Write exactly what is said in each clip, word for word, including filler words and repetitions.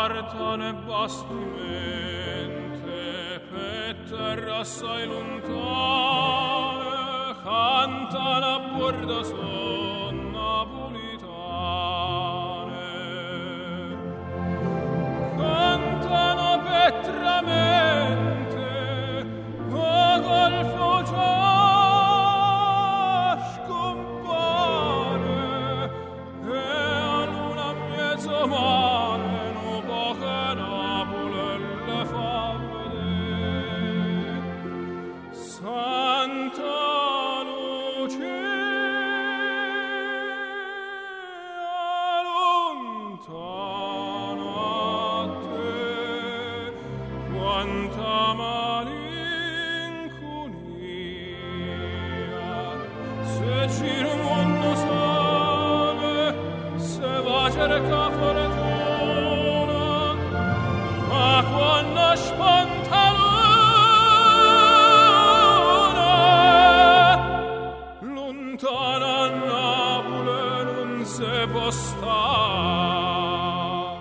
portane bastimente per terra assai lontane cantano a bordo son napolitane, cantano petramente o golfo già scompare e a luna mezzo mare no poche Napoli le fa vedere. Santa cerca fortuna, ma quando spanta luna, lontana a Napoli non si può stare.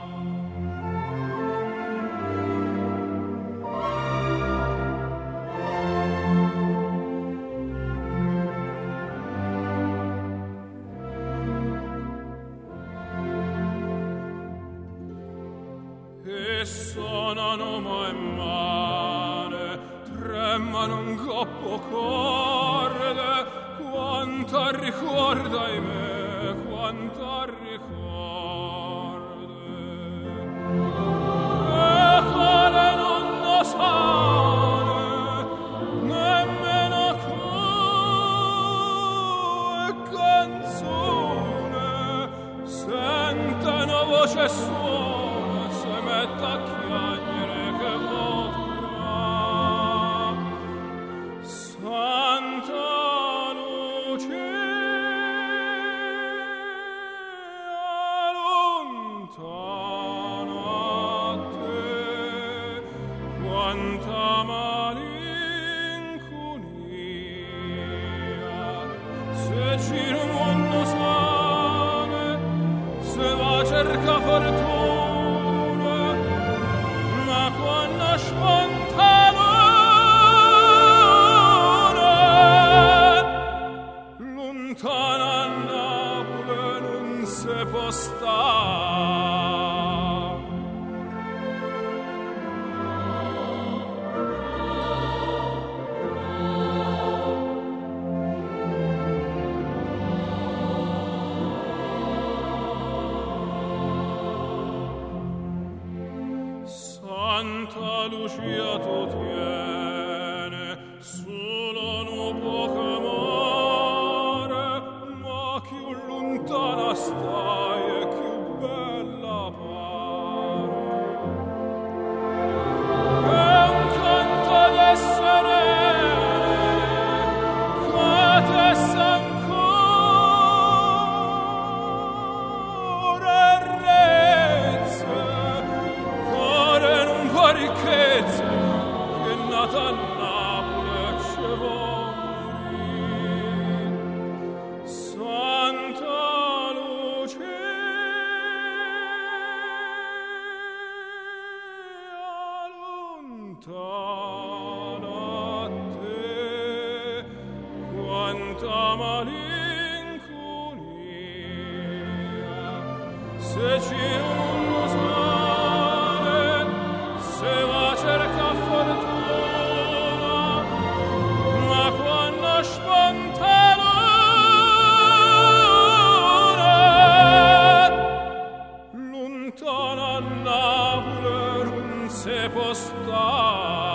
E sonano mai mare, tremano un coppo corde, quanta ricorda in me, quanta ricorda. E quale non lo sane, nemmeno cu e canzone, sentono voce suona, se mette a chiagnere che potrà. Santa Lucia, lontana a te, quanta malinconia, se gira un mondo sane, se va a cerca fortuna, ma quando spanta luna, lontana a Napoli non si può stare. Santa Lucia tu tiene solo no poco amore, ma più lontana stai e più bella pare. È un canto de serene che te s'ancora rezze, ricchezza che è nata a Napoli ci vuol morire. Santa Lucia, lontana a te, quanta malinconia, se ci uno sale, se va a cerca fortuna, ma quando spanta luna, lontana a Napoli non si può stare.